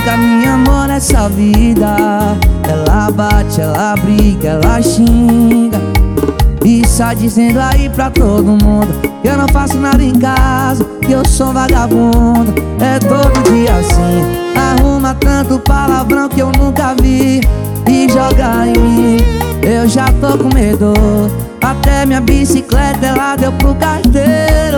nunca me amou nessa vida. Ela bate, ela briga, ela xinga e sai dizendo aí pra todo mundo que eu não faço nada em casa, que eu sou vagabundo. É todo dia assim, arruma tanto palavrão que eu nunca vi e joga em mim. Eu já tô com medo, até minha bicicleta ela deu pro carteiro.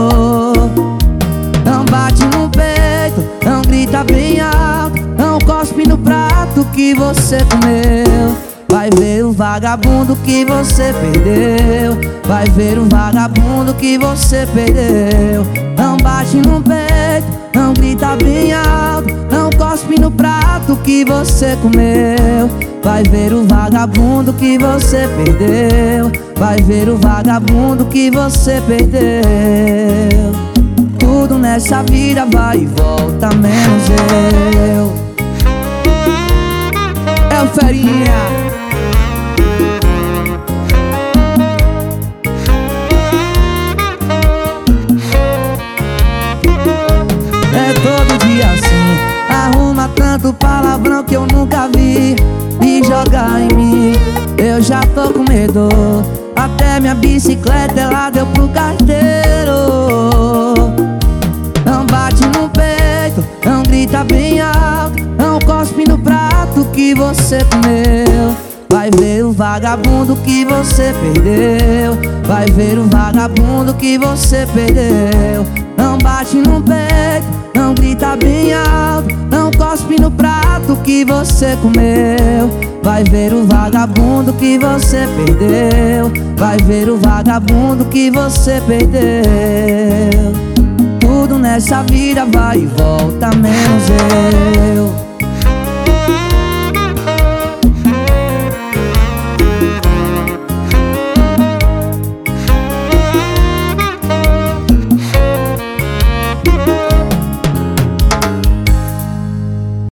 Não bate no peito, não grita bem alto, não cospe no prato que você comeu. Vai ver o vagabundo que você perdeu. Vai ver o vagabundo que você perdeu. Não bate no peito, não grita bem alto, não cospe no prato que você comeu. Vai ver o vagabundo que você perdeu. Vai ver o vagabundo que você perdeu. Tudo nessa vida vai e volta, menos eu. É o Ferinha. É todo dia assim, arruma tanto palavrão que eu nunca vi e joga em mim. Eu já tô com medo, até minha bicicleta ela deu pro carteiro. Não bate no peito, não grita bem alto, não cospe no prato que você comeu. Vai ver o vagabundo que você perdeu. Vai ver o vagabundo que você perdeu. Não bate no peito, não grita bem alto, não cospe no prato que você comeu. Vai ver o vagabundo que você perdeu. Vai ver o vagabundo que você perdeu. Tudo nessa vida vai e volta, menos